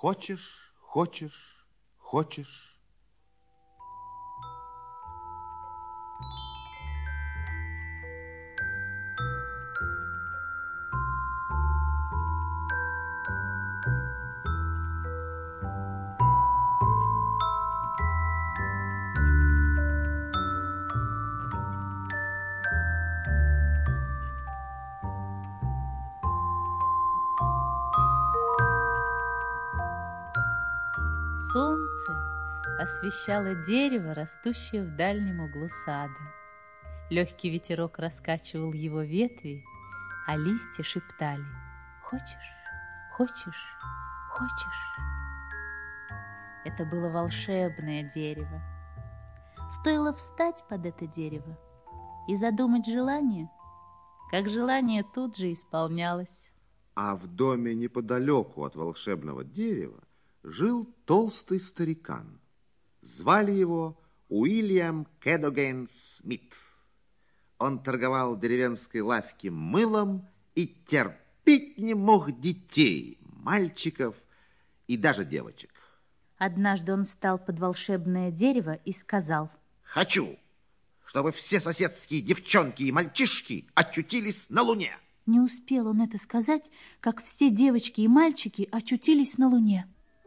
Хочешь, хочешь, хочешь. Солнце освещало дерево, растущее в дальнем углу сада. Легкий ветерок раскачивал его ветви, а листья шептали: «Хочешь, хочешь, хочешь». Это было волшебное дерево. Стоило встать под это дерево и задумать желание, как желание тут же исполнялось. А в доме неподалеку от волшебного дерева жил толстый старикан. Звали его Уильям Кэдоген Смит. Он торговал в деревенской лавке мылом и терпеть не мог детей, мальчиков и даже девочек. Однажды он встал под волшебное дерево и сказал: «Хочу, чтобы все соседские девчонки и мальчишки очутились на Луне». Не успел он это сказать, как все девочки и мальчики очутились на Луне.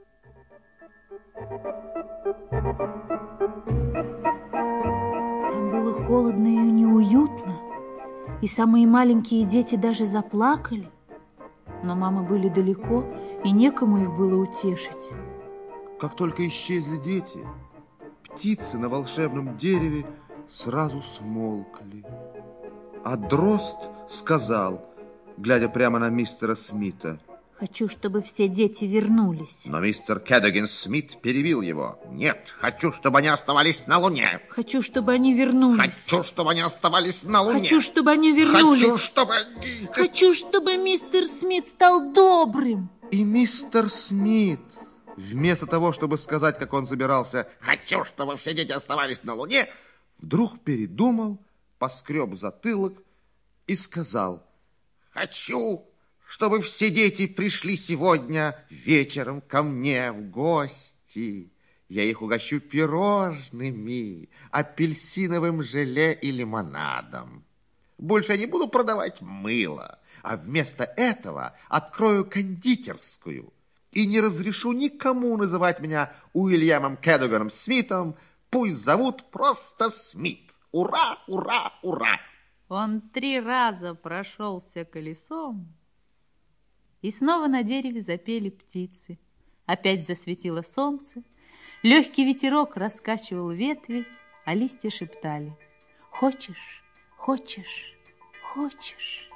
Там было холодно и неуютно, и самые маленькие дети даже заплакали. Но мамы были далеко, и некому их было утешить. Как только исчезли дети, птицы на волшебном дереве сразу смолкли. А дрозд сказал, глядя прямо на мистера Смита: «Хочу, чтобы все дети вернулись». Но мистер Кэдоген Смит перебил его. «Нет, хочу, чтобы они оставались на Луне». «Хочу, чтобы они вернулись». «Хочу, чтобы они оставались на Луне». «Хочу, чтобы они вернулись». «Хочу, чтобы они...» «Хочу, чтобы мистер Смит стал добрым». И мистер Смит, вместо того, чтобы сказать, как он собирался, «Хочу, чтобы все дети оставались на Луне», вдруг передумал, поскреб затылок и сказал: «Хочу, чтобы все дети пришли сегодня вечером ко мне в гости. Я их угощу пирожными, апельсиновым желе и лимонадом. Больше я не буду продавать мыло, а вместо этого открою кондитерскую и не разрешу никому называть меня Уильямом Кэдогеном Смитом. Пусть зовут просто Смит. Ура, ура, ура!» Он 3 раза прошелся колесом, и снова на дереве запели птицы. Опять засветило солнце, легкий ветерок раскачивал ветви, а листья шептали: «Хочешь, хочешь, хочешь».